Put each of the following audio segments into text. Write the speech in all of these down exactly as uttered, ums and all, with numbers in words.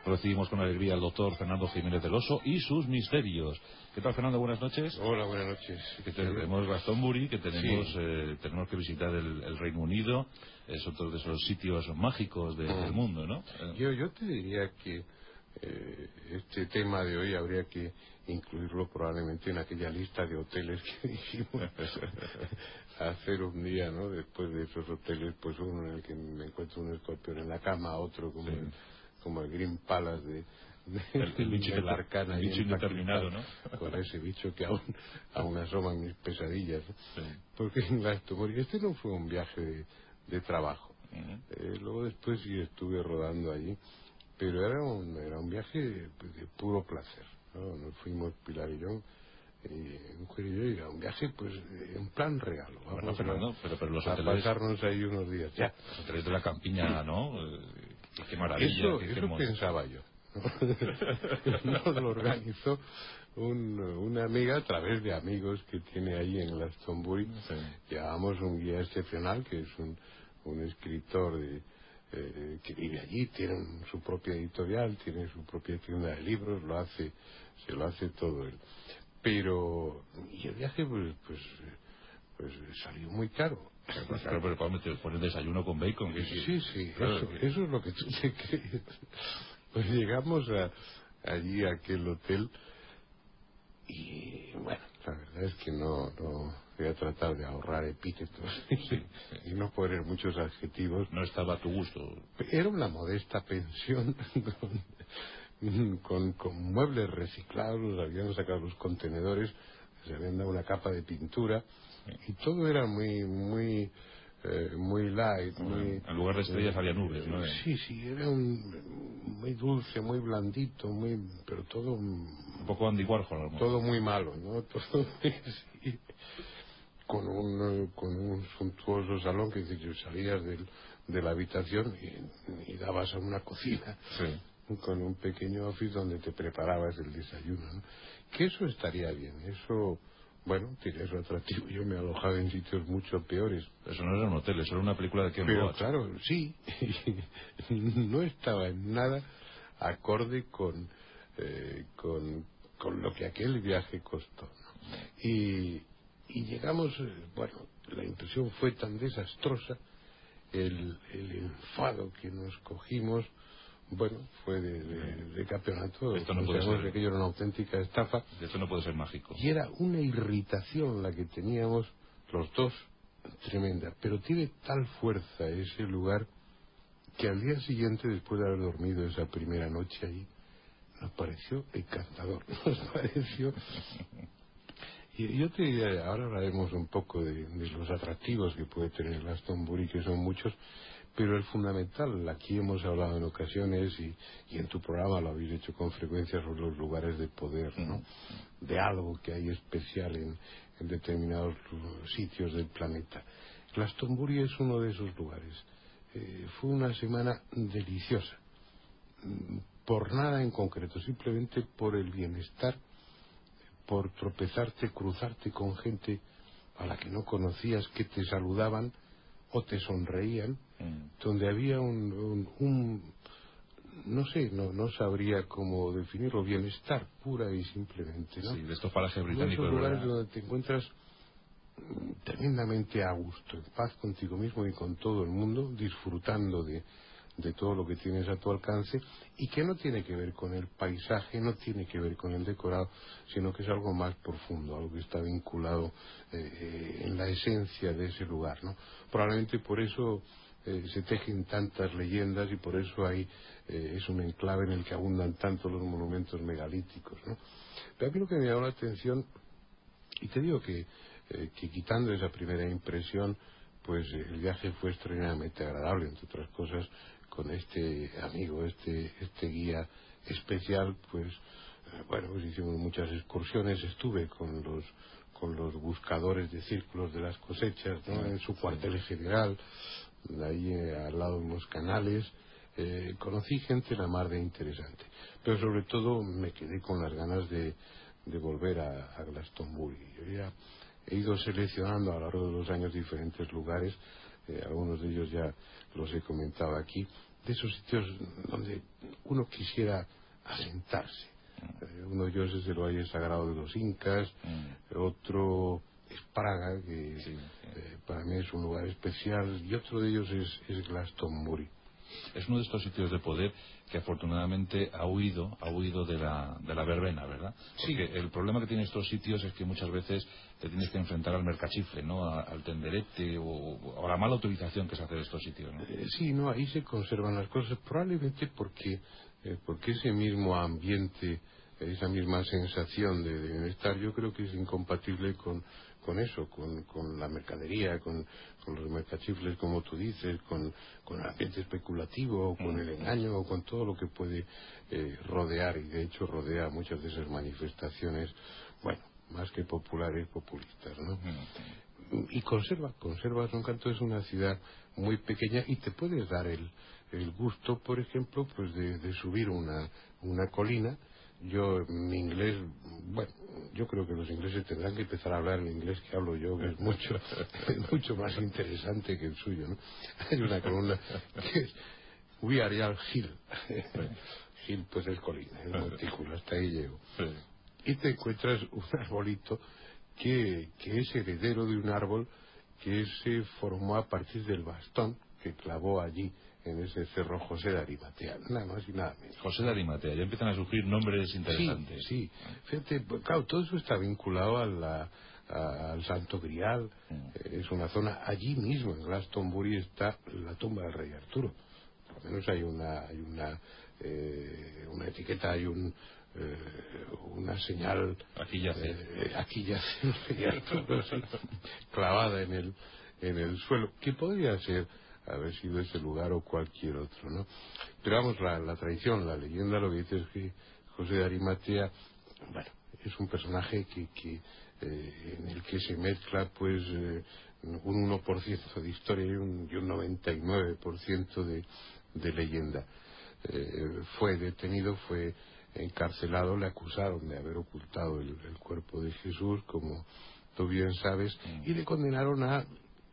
recibimos con alegría al doctor Fernando Jiménez del Oso y sus misterios. ¿Qué tal, Fernando? Buenas noches. Hola, buenas noches. Que tenemos Glastonbury, que tenemos Sí. eh, tenemos que visitar el, el Reino Unido. Es otro de esos sitios mágicos de, Mm. del mundo, ¿no? Yo, yo te diría que eh, este tema de hoy habría que incluirlo probablemente en aquella lista de hoteles que dijimos hacer un día, ¿no? Después de esos hoteles, pues uno en el que me encuentro un escorpión en la cama, otro como, sí. el, como el Green Palace de, de el, el bicho, de la Arcana, el bicho indeterminado, ¿no? Con ese bicho que aún, aún asoma en mis pesadillas, ¿no? Sí. Porque en Glastonbury este no fue un viaje de, de trabajo. Uh-huh. eh, luego después sí estuve rodando allí, pero era un, era un viaje de, de puro placer, ¿no? Nos fuimos Pilar y yo, eh, mujer y yo, y era un viaje pues en plan regalo. Vamos bueno, Fernando, a, pero, pero los a hoteles, pasarnos ahí unos días. Ya. Los hoteles de la campiña, ¿no? Eh, qué maravilla. Eso, qué, eso qué pensaba yo. Nos lo organizó un, una amiga a través de amigos que tiene ahí en Glastonbury. Sí. Llevamos un guía excepcional que es un, un escritor de, eh, que vive allí, tiene un, su propia editorial, tiene su propia tienda de libros, lo hace, se lo hace todo él. Pero y el viaje pues pues pues salió muy caro. Pues claro, pero para meter, poner desayuno con bacon. Que, sí, sí, sí, claro, eso, que... eso es lo que tú te crees. Pues llegamos a, allí a aquel hotel y bueno, la verdad es que no, no voy a tratar de ahorrar epítetos sí, sí. y no poner muchos adjetivos. No estaba a tu gusto. Era una modesta pensión con, con, con muebles reciclados, los habían sacado los contenedores, se habían dado una capa de pintura y todo era muy muy eh, muy light, muy, en lugar de estrellas eh, había nubes, ¿no? Sí, sí, era un, muy dulce, muy blandito, muy, pero todo un poco Andy Warhol, ¿no? Todo muy malo, ¿no? Todo sí, con un con un suntuoso salón que dices, salías del, de la habitación y, y dabas a una cocina. Sí. Con un pequeño office donde te preparabas el desayuno, ¿no? Que eso estaría bien, eso, bueno, tiene su atractivo. Yo me alojaba en sitios mucho peores. Eso no era un hotel, eso era una película de Ken Pero Loach. claro, sí, no estaba en nada acorde con, eh, con, con lo que aquel viaje costó, ¿no? Y, y llegamos, eh, bueno, la impresión fue tan desastrosa, el, el enfado que nos cogimos, bueno, fue de, de, de campeonato. Esto no puede ser. Que aquello era una auténtica estafa. Esto no puede ser mágico. Y era una irritación la que teníamos los dos, tremenda. Pero tiene tal fuerza ese lugar que al día siguiente, después de haber dormido esa primera noche ahí, nos pareció encantador. Nos pareció... Y yo te diría, ahora hablaremos un poco de, de los atractivos que puede tener Glastonbury, que son muchos, pero el fundamental, aquí hemos hablado en ocasiones y, y en tu programa lo habéis hecho con frecuencia, sobre los lugares de poder, ¿no? De algo que hay especial en, en determinados sitios del planeta. Glastonbury es uno de esos lugares. Eh, fue una semana deliciosa, por nada en concreto, simplemente por el bienestar, por tropezarte, cruzarte con gente a la que no conocías, que te saludaban o te sonreían, mm. donde había un, un, un no sé, no, no sabría cómo definirlo, bienestar pura y simplemente, ¿no? Sí, de estos parajes británicos. Esos lugares donde te encuentras tremendamente a gusto, en paz contigo mismo y con todo el mundo, disfrutando de, de todo lo que tienes a tu alcance, y que no tiene que ver con el paisaje, no tiene que ver con el decorado, sino que es algo más profundo, algo que está vinculado eh, en la esencia de ese lugar, ¿no? Probablemente por eso eh, se tejen tantas leyendas y por eso hay eh, es un enclave en el que abundan tanto los monumentos megalíticos, ¿no? Pero a mí lo que me llamó la atención, y te digo que, eh, que quitando esa primera impresión, pues eh, el viaje fue extraordinariamente agradable, entre otras cosas, con este amigo, este este guía especial, pues eh, bueno, pues hicimos muchas excursiones, estuve con los con los buscadores de círculos de las cosechas, ¿no? En su cuartel general, ahí eh, al lado de unos canales, eh, conocí gente la mar de interesante, pero sobre todo me quedé con las ganas de, de volver a, a Glastonbury. Yo ya he ido seleccionando a lo largo de los años diferentes lugares, eh, algunos de ellos ya los he comentado aquí, de esos sitios donde uno quisiera asentarse. Eh, uno de ellos es el Valle Sagrado de los Incas, mm. otro es Praga, que sí, sí. Eh, para mí es un lugar especial, y otro de ellos es, es Glastonbury. Es uno de estos sitios de poder que afortunadamente ha huido, ha huido de la, de la verbena, ¿verdad? Porque sí. El problema que tienen estos sitios es que muchas veces te tienes que enfrentar al mercachifle, ¿no? A, al tenderete o, o a la mala utilización que se hace de estos sitios, ¿no? Eh, sí, no, ahí se conservan las cosas, probablemente porque, eh, porque ese mismo ambiente, esa misma sensación de, de bienestar, yo creo que es incompatible con, con eso, con, con la mercadería, con, con los mercachifles, como tú dices, con, con el ambiente especulativo, con el engaño, o con todo lo que puede eh, rodear, y de hecho rodea muchas de esas manifestaciones, bueno, más que populares, populistas, ¿no? Uh-huh. Y conserva, conserva Son Canto, es una ciudad muy pequeña, y te puedes dar el, el gusto, por ejemplo, pues de, de subir una, una colina. Yo, mi inglés, bueno, yo creo que los ingleses tendrán que empezar a hablar el inglés que hablo yo, que es mucho, es mucho más interesante que el suyo, ¿no? Hay una columna que es We are all hill. Hill, pues es colina, es montículo, hasta ahí llego. Y te encuentras un arbolito que, que es heredero de un árbol que se formó a partir del bastón que clavó allí en ese cerro José de Arimatea, nada más y nada menos. José de Arimatea, ya empiezan a surgir nombres interesantes. Sí, sí. Fíjate, claro, todo eso está vinculado a la, a, al Santo Grial. Mm. Es una zona, allí mismo en Glastonbury está la tumba del rey Arturo. Por lo menos hay una, hay una, eh, una etiqueta, hay un, eh, una señal. Aquí yace. Eh, aquí yace el rey Arturo, sí, clavada en el, en el suelo, que podría ser haber sido ese lugar o cualquier otro, ¿no? Pero vamos, la, la tradición, la leyenda, lo que dice es que José de Arimatea, bueno, es un personaje que, que eh, en el que se mezcla pues eh, un uno por ciento de historia y un, y un noventa y nueve por ciento de, de leyenda. Eh, fue detenido, fue encarcelado, le acusaron de haber ocultado el, el cuerpo de Jesús, como tú bien sabes, y le condenaron a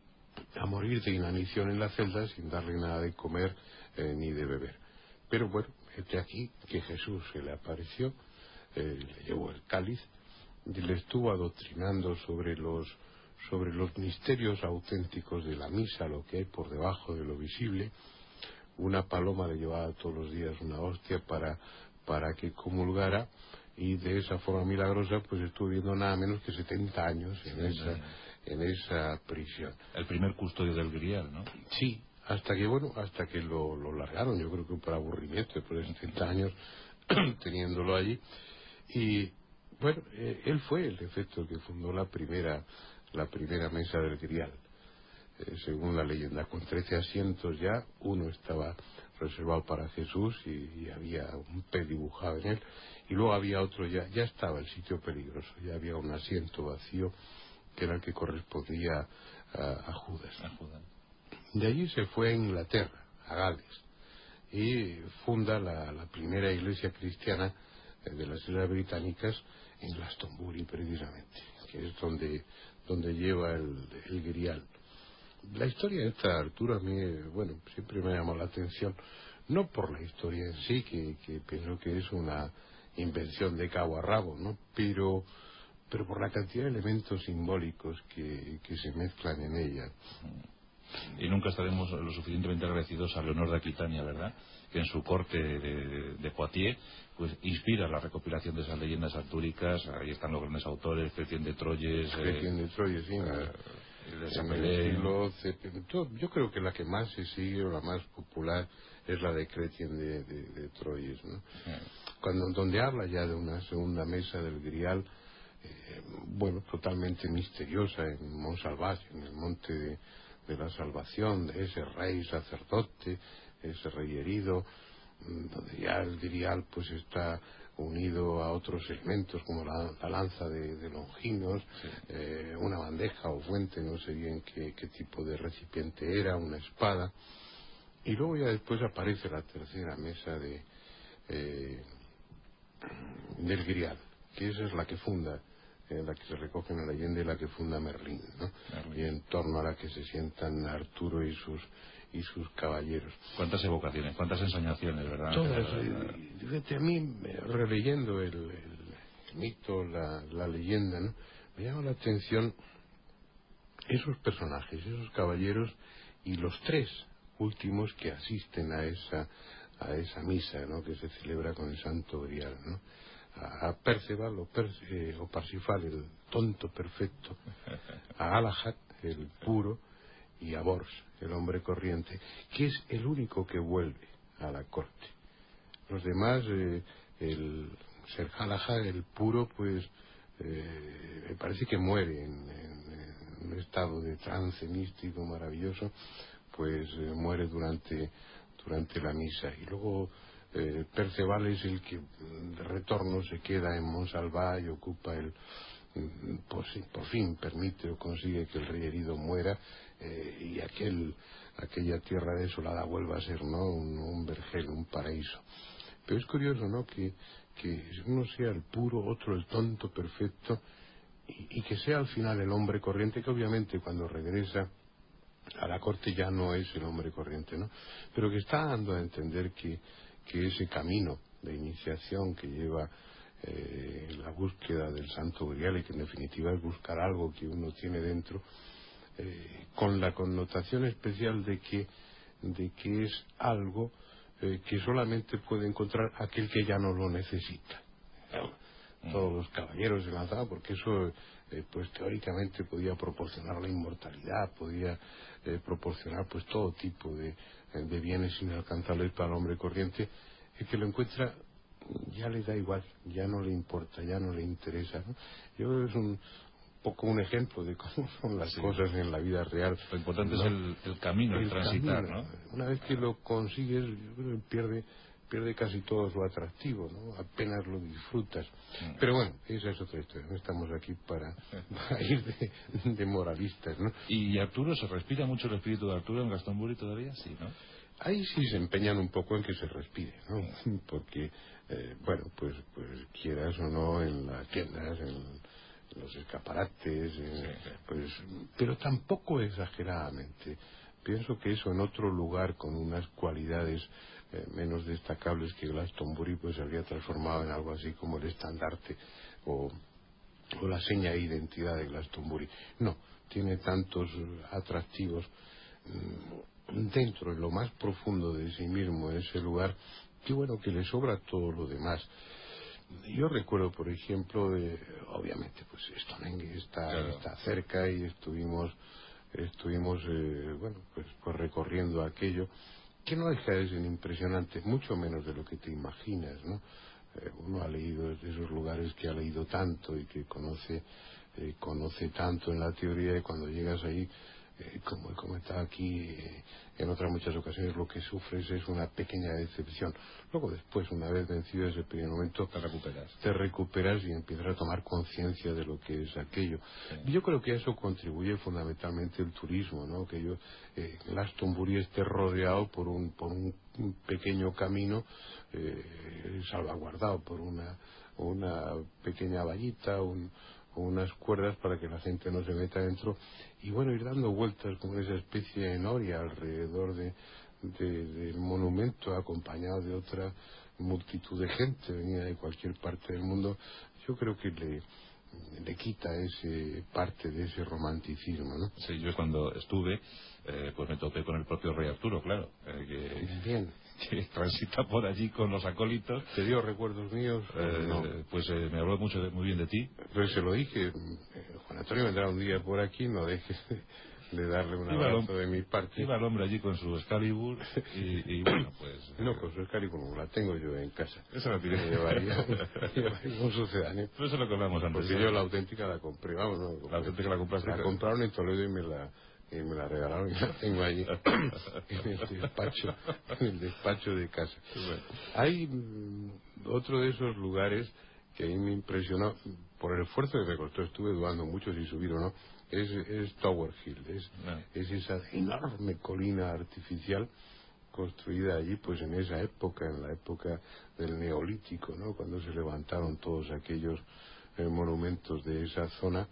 a morir de inanición en la celda sin darle nada de comer eh, ni de beber. Pero bueno, este aquí que Jesús se le apareció, eh, le llevó el cáliz y le estuvo adoctrinando sobre los sobre los misterios auténticos de la misa, lo que hay por debajo de lo visible. Una paloma le llevaba todos los días una hostia para para que comulgara, y de esa forma milagrosa pues estuvo viviendo nada menos que setenta años en sí, esa en esa prisión. El primer custodio del Grial, ¿no? Sí, hasta que, bueno, hasta que lo, lo largaron, yo creo que por aburrimiento, después de setenta años teniéndolo allí. Y, bueno, eh, él fue el efecto el que fundó la primera, la primera mesa del Grial. Eh, según la leyenda, con trece asientos ya, uno estaba reservado para Jesús y, y había un pez dibujado en él, y luego había otro, ya, ya estaba el sitio peligroso, ya había un asiento vacío, que era el que correspondía a, a Judas. A Judas. De allí se fue a Inglaterra, a Gales, y funda la, la primera iglesia cristiana de las Islas Británicas en Glastonbury, precisamente, que es donde, donde lleva el, el Grial. La historia de esta, Arturo, a mí, bueno, siempre me ha llamado la atención, no por la historia en sí, que, que pienso que es una invención de cabo a rabo, ¿no? Pero... pero por la cantidad de elementos simbólicos que, que se mezclan en ella. Y nunca estaremos lo suficientemente agradecidos a Leonor de Aquitania, ¿verdad?, que en su corte de, de, de Poitiers pues inspira la recopilación de esas leyendas artúricas. Ahí están los grandes autores, Chrétien de Troyes, Chrétien eh, de Troyes, sí, eh, en el siglo setenta. Yo creo que la que más se sigue o la más popular es la de Chrétien de, de, de Troyes, ¿no? Sí. Cuando, donde habla ya de una segunda mesa del Grial, eh, bueno, totalmente misteriosa, en Montsalvat, en el monte de, de la salvación, de ese rey sacerdote, ese rey herido, donde ya el Grial pues está unido a otros elementos como la, la lanza de, de Longinos, sí. eh, una bandeja o fuente, no sé bien qué, qué tipo de recipiente era, una espada, y luego ya después aparece la tercera mesa de eh, del Grial, que esa es la que funda en la que se recoge en la leyenda y la que funda Merlín, ¿no? Merlín. Y en torno a la que se sientan Arturo y sus y sus caballeros. ¿Cuántas evocaciones, cuántas ensoñaciones, verdad? Todas. Eh, fíjate, a mí, releyendo el, el, el mito, la, la leyenda, ¿no?, me llama la atención esos personajes, esos caballeros y los tres últimos que asisten a esa a esa misa, ¿no?, que se celebra con el Santo Grial, ¿no? A, a Perceval o, Perce, eh, o Parsifal, el tonto perfecto, a Galahad, el puro, y a Bors, el hombre corriente, que es el único que vuelve a la corte. Los demás, eh, el Ser Galahad, el puro, pues eh, me parece que muere en, en, en un estado de trance místico maravilloso, pues eh, muere durante durante la misa. Y luego eh, Perceval es el que de retorno se queda en Monsalvat y ocupa el por, por fin permite o consigue que el rey herido muera, eh, y aquel aquella tierra desolada vuelva a ser, ¿no?, un, un vergel, un paraíso. Pero es curioso, ¿no?, que, que uno sea el puro, otro el tonto perfecto, y, y que sea al final el hombre corriente, que obviamente cuando regresa a la corte ya no es el hombre corriente, ¿no?, pero que está dando a entender que, que ese camino de iniciación que lleva eh, la búsqueda del Santo Grial, y que en definitiva es buscar algo que uno tiene dentro, eh, con la connotación especial de que, de que es algo eh, que solamente puede encontrar aquel que ya no lo necesita. ¿No? Todos los caballeros se lanzaban porque eso eh, pues teóricamente podía proporcionar la inmortalidad, podía eh, proporcionar pues todo tipo de, de bienes inalcanzables para el hombre corriente. El que lo encuentra ya le da igual, ya no le importa, ya no le interesa, ¿no? Yo creo que es un poco un ejemplo de cómo son las sí. cosas en la vida real. Lo importante, ¿no?, es el, el camino, el, el transitar, camino, ¿no? Una vez que lo consigues, yo creo que pierde pierde casi todo su atractivo, ¿no? Apenas lo disfrutas. Mm. Pero bueno, esa es otra historia. No estamos aquí para, para ir de, de moralistas, ¿no? ¿Y Arturo, se respira mucho el espíritu de Arturo en Glastonbury todavía? Sí, ¿no? Ahí sí se empeñan un poco en que se respire, ¿no? Mm. Porque, eh, bueno, pues, pues quieras o no, en las tiendas, en, en los escaparates, en, sí, sí. pues, pero tampoco exageradamente. Pienso que eso en otro lugar con unas cualidades Eh, menos destacables que Glastonbury, pues se habría transformado en algo así como el estandarte o, o la seña de identidad de Glastonbury. No, tiene tantos atractivos mmm, dentro, en lo más profundo de sí mismo, en ese lugar, que bueno, que le sobra todo lo demás. Yo recuerdo, por ejemplo, de, obviamente, pues Stonehenge está, claro. está cerca, y estuvimos, estuvimos eh, bueno, pues, pues recorriendo aquello, que no deja de ser impresionante, mucho menos de lo que te imaginas, ¿no? Eh, uno ha leído de esos lugares que ha leído tanto y que conoce eh, conoce tanto en la teoría, y cuando llegas ahí, eh, como he comentado aquí eh, en otras muchas ocasiones, lo que sufres es una pequeña decepción. Luego después, una vez vencido ese primer momento, te recuperas te recuperas y empiezas a tomar conciencia de lo que es aquello. Sí. Yo creo que a eso contribuye fundamentalmente el turismo, ¿no? Que yo eh, Glastonbury esté rodeado por un por un, un pequeño camino eh, salvaguardado por una una pequeña vallita, un unas cuerdas para que la gente no se meta dentro, y bueno, ir dando vueltas con esa especie de noria alrededor de, de, del monumento, acompañado de otra multitud de gente venida de cualquier parte del mundo. Yo creo que le, le quita ese parte de ese romanticismo, ¿no? Sí, yo cuando estuve, eh, pues me topé con el propio rey Arturo, claro, eh, que... Bien. que transita por allí con los acólitos. ¿Te dio recuerdos míos? Eh, no. Pues eh, me habló mucho de, muy bien de ti. Pues se lo dije, eh, Juan Antonio vendrá un día por aquí, no dejes de, de darle un iba abrazo de mi parte. Iba el hombre allí con su Excalibur y, y bueno, pues... No, con su Excalibur la tengo yo en casa. Eso lo diré. Llevaría, llevaría un sucedáneo. Pero eso lo colamos antes. Porque yo la auténtica la compré, vamos, no, la auténtica la compraste. La compraron en Toledo y me la... y me la regalaron y la tengo allí en el despacho en el despacho de casa. Bueno. Hay mm, otro de esos lugares que a mí me impresionó por el esfuerzo que me costó, estuve dudando mucho si subir o no, es, es Tower Hill, es, no. es esa enorme colina artificial construida allí pues en esa época, en la época del Neolítico, ¿no? Cuando se levantaron todos aquellos eh, monumentos de esa zona.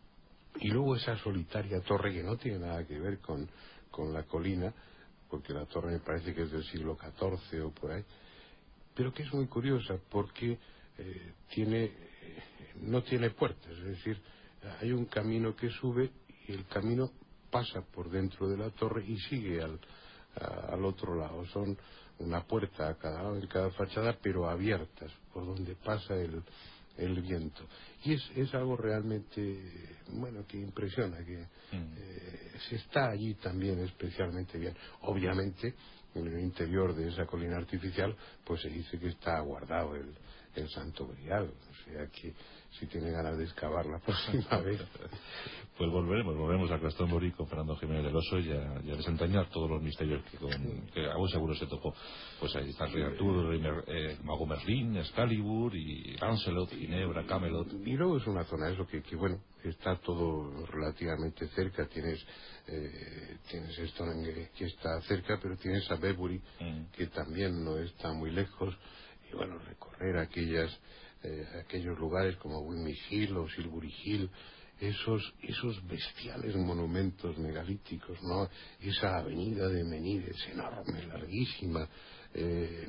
Y luego esa solitaria torre que no tiene nada que ver con, con la colina, porque la torre me parece que es del siglo catorce o por ahí, pero que es muy curiosa porque eh, tiene, eh, no tiene puertas, es decir, hay un camino que sube y el camino pasa por dentro de la torre y sigue al, a, al otro lado. Son una puerta a cada lado de cada fachada, pero abiertas, por donde pasa el, el viento. Y es, es algo realmente, bueno, que impresiona, que eh, se está allí también especialmente bien. Obviamente, en el interior de esa colina artificial, pues se dice que está guardado el, el Santo Grial, o sea que si tiene ganas de excavar la próxima vez. Pues volveremos, volveremos a Glastonbury con Fernando Jiménez del Oso y a, y a desentrañar todos los misterios que, con, que aún seguro se tocó. Pues ahí está el Rey Arturo, el Rey Mer, eh, Mago Merlín, Excalibur y Lancelot, Ginebra, Camelot. Y luego es una zona eso que, que bueno, está todo relativamente cerca. Tienes eh, tienes Stonehenge que está cerca, pero tienes a Bebury mm. que también no está muy lejos. Y bueno, recorrer aquellas eh, aquellos lugares como Windmill Hill o Silbury Hill, esos esos bestiales monumentos megalíticos, ¿no? Esa avenida de Menides enorme, larguísima. Eh,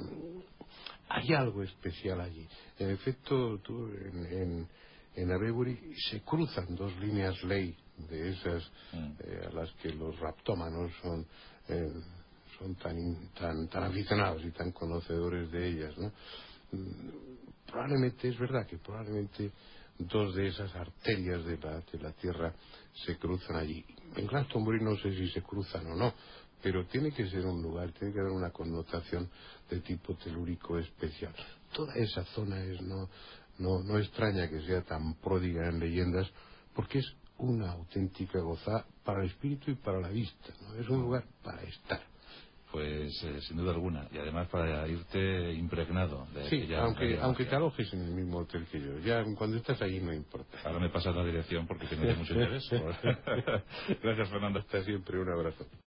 hay algo especial allí. En efecto, tú, en, en, en Avebury se cruzan dos líneas ley de esas mm. eh, a las que los raptómanos son eh, son tan, tan tan aficionados y tan conocedores de ellas, ¿no? Probablemente es verdad que probablemente dos de esas arterias de la, de la Tierra se cruzan allí. En Glastonbury no sé si se cruzan o no, pero tiene que ser un lugar, tiene que haber una connotación de tipo telúrico especial. Toda esa zona es no, no, no extraña que sea tan pródiga en leyendas, porque es una auténtica gozada para el espíritu y para la vista, ¿no? Es un lugar para estar. Pues eh, sin duda alguna, y además para irte impregnado de sí, aquella, aunque, aquella aunque te alojes en el mismo hotel que yo, ya cuando estás allí no importa. Ahora me pasas la dirección porque tengo mucho interés. Gracias, Fernando. Hasta siempre, un abrazo.